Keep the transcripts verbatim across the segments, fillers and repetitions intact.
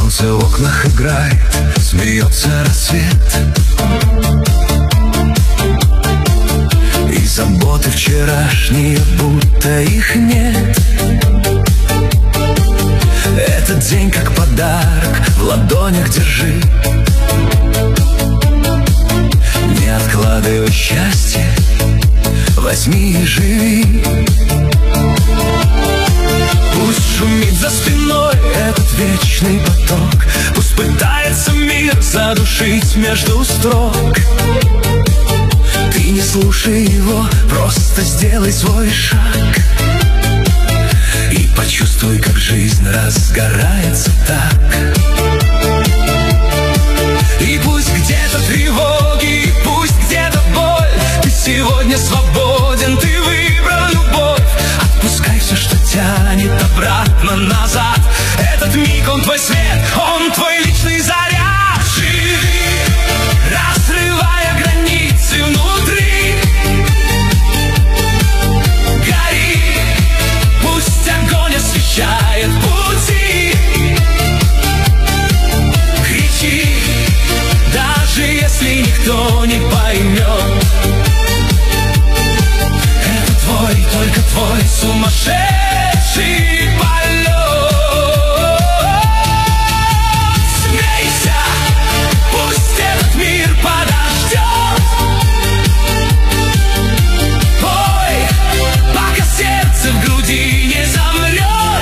Солнце в окнах играет, смеется рассвет, и заботы вчерашние, будто их нет. Этот день как подарок в ладонях держи. Не откладывай счастье, возьми и живи. Пусть шумит за спиной этот вечный поток, пусть пытается мир задушить между строк. Ты не слушай его, просто сделай свой шаг и почувствуй, как жизнь разгорается так. И пусть где-то тревоги, и пусть где-то боль, ты сегодня свободен, ты выбрал любовь. Отпускай все, что тянет обратно назад. Этот миг, он твой свет, он твой личный заряд. Живи, разрывая границы внутри. Гори, пусть огонь освещает пути. Кричи, даже если никто не поймет. Это твой, только твой сумасшедший полет. Смейся, пусть этот мир подождет. Пой, пока сердце в груди не замрет.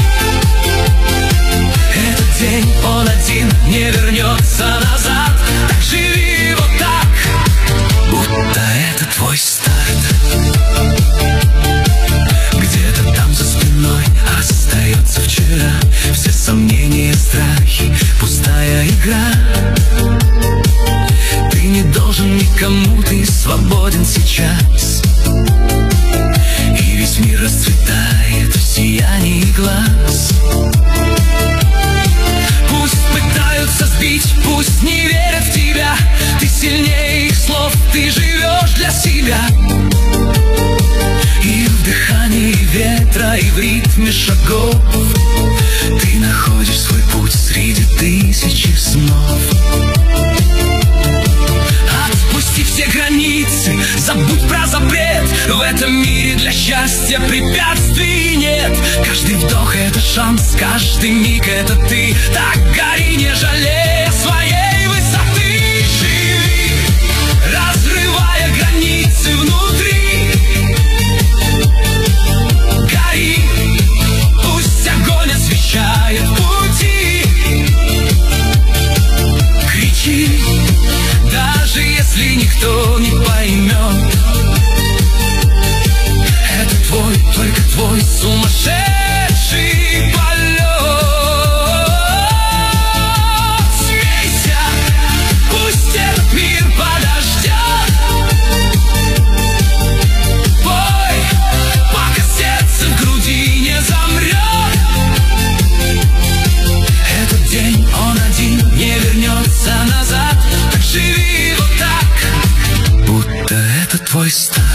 Этот день, он один, не вернется назад. Так живи вот так, будто это твой старт. Где-то там за спиной остается вчера. Все сомнения, страхи, пустая игра. Ты не должен никому, ты свободен сейчас. И весь мир расцветает в сиянии глаз. Пусть пытаются сбить, пусть не верят в тебя. Ты сильнее их слов, ты живешь для себя. И в дыхании ветра, и в ритме шагов ты находишь свой путь среди тысячи снов. Отпусти все границы, забудь про запрет. В этом мире для счастья препятствий нет. Каждый вдох — это шанс, каждый миг — это ты. Так гори, не жалея своей высоты. Живи, разрывая границы внутри. Гори, пусть огонь освещает пути. Кричи, даже если никто не поймет. Это твой, только твой сумасшедший полет. Смейся, пусть этот мир подождет. Пой, пока сердце в груди не замрет. Этот день, он один, не вернется назад. Так живи вот так, будто это твой старт.